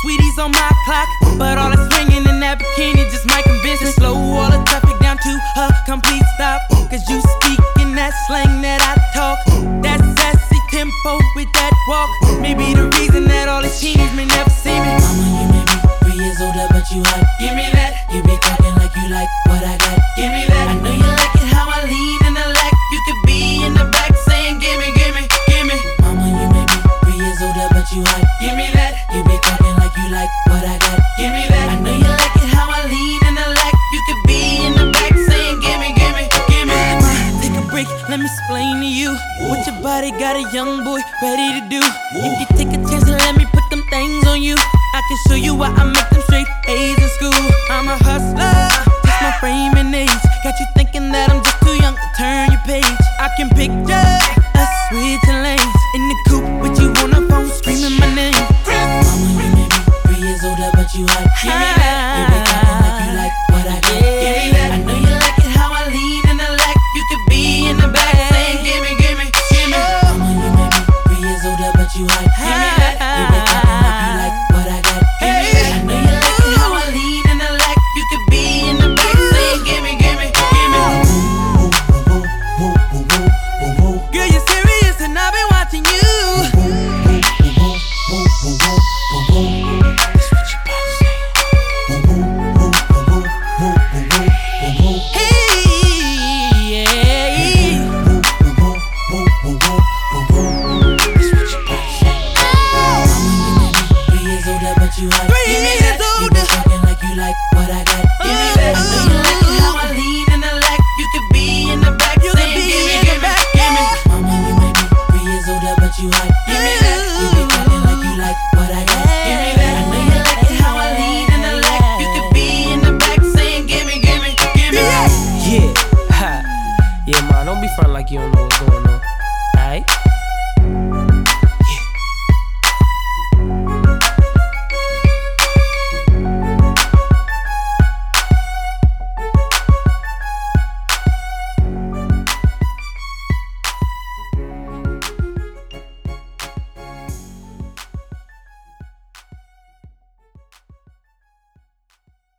sweeties on my clock, but all that's swinging in that bikini just might convince me. Slow all the traffic down to a complete stop, cause you speak in that slang that I talk. That sassy tempo with that walk may be the reason that all these teenies may never see me. Mama, you may be 3 years older, but you hot. Give me that. You be talking like you like what I got. Give me that. I know you like it how I lean in the lack. You could be in the back saying, gimme, gimme, gimme. Mama, you may be 3 years older, but you hot. Give me that. You be talking like you like what I got. Give me that. I know you like it how I lean in the lack. You could be in the back saying, gimme, gimme, gimme. Take a break, let me explain to you what your body got a young boy ready to do. If you take a chance and let me put them things on you, I can show you why I make them straight A's in school. I'm a hustler, just my frame and age got you thinking that I'm just too young to turn your page. I can picture us switching lanes in the coupe with you on the phone screaming my name. Mama, you may be 3 years older, but you hot. Give me that. You be talking like you like what I got. Give me that. I know you like it how I lean in the lack. You could be in the back saying, gimme, gimme, gimme. Mama, you may be 3 years older, but you hot. Give me that. You be talking like you like what I got. Give me that. I know you like it how I lean in the lack. You could be in the back saying, gimme, gimme, gimme. Girl, you're serious and I've been watching you. You hot. 3 years You older. be talking like you like what I got. Give me that. I know you like it how I lean in the lack. You could be in the back You could saying, be gimme, in the gimme, back, gimme. Mama, you may be 3 years older, but you hot. Give me that. You be talking like you like what I got. Give me that. I know you like it how I lean in the lack. You could be in the back saying, gimme, gimme, gimme. Yeah, ha. Yeah, man, don't be frontin' like you don't know what's going on.